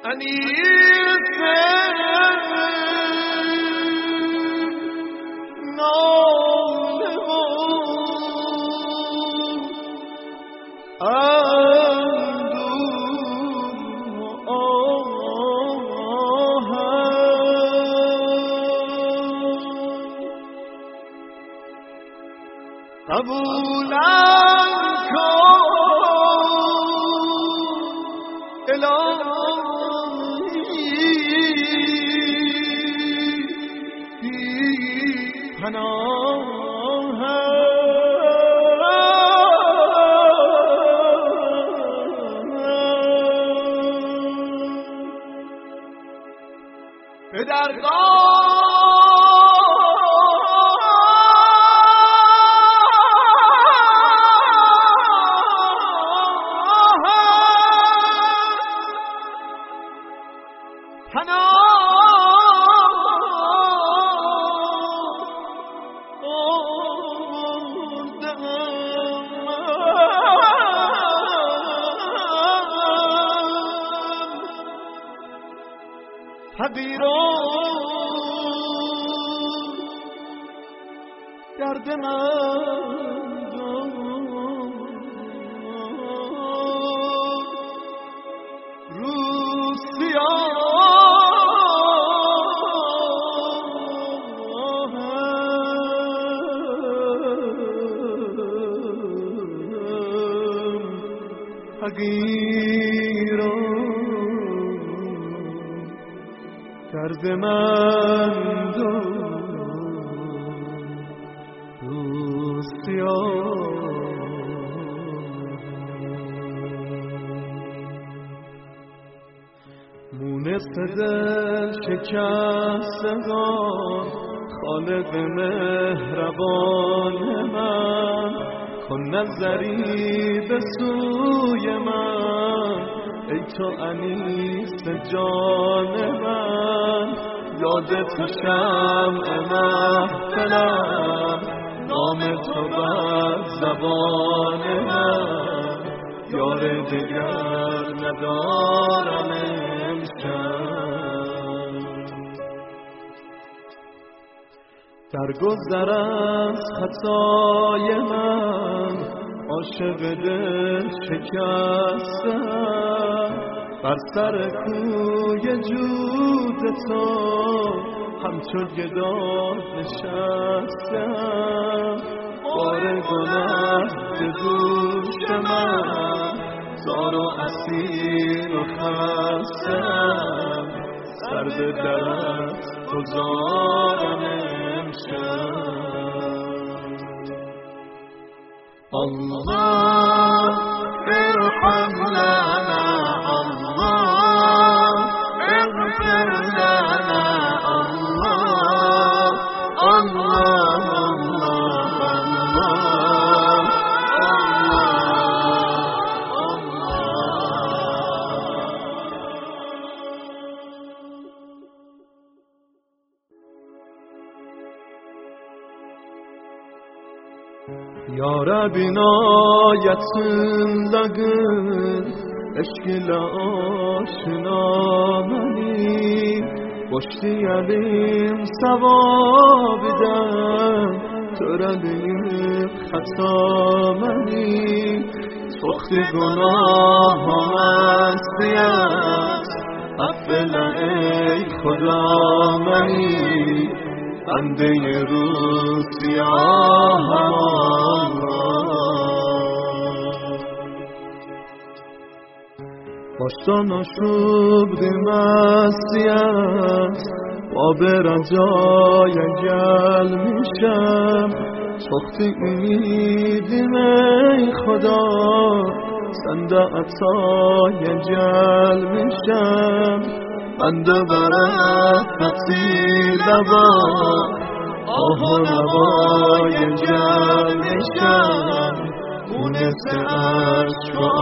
درد من مونس دل شکستگان خالق مهربان من کن نظری به سوی من ای تو انیس جان من یاد تو شمع محفلم نام تو بر زبان من یار دگر ندارم امشب در گذر از خطای من عاشق دل شکستم بر سر کوی جود تو همچو گدا نشستم بار گناه به دوش من زار و اسیر و خستم سر به درت گذارم امشب الله ارحم لنا الله اغفر لنا الله الله یا ربی نایتلگن اشکل آشنا منی باشتی علیم ثوابدن ترلیم خطا منی سخت گناه و معصیت افلا ای خدا منی بنده روز سیاه باشتا نشوب مسیحت با به رجای گل میشم سختی امیدیم ای خدا سنده عطای جل میشم بنده برد فتی لبا آه و نوای جل میشم مونس عشق و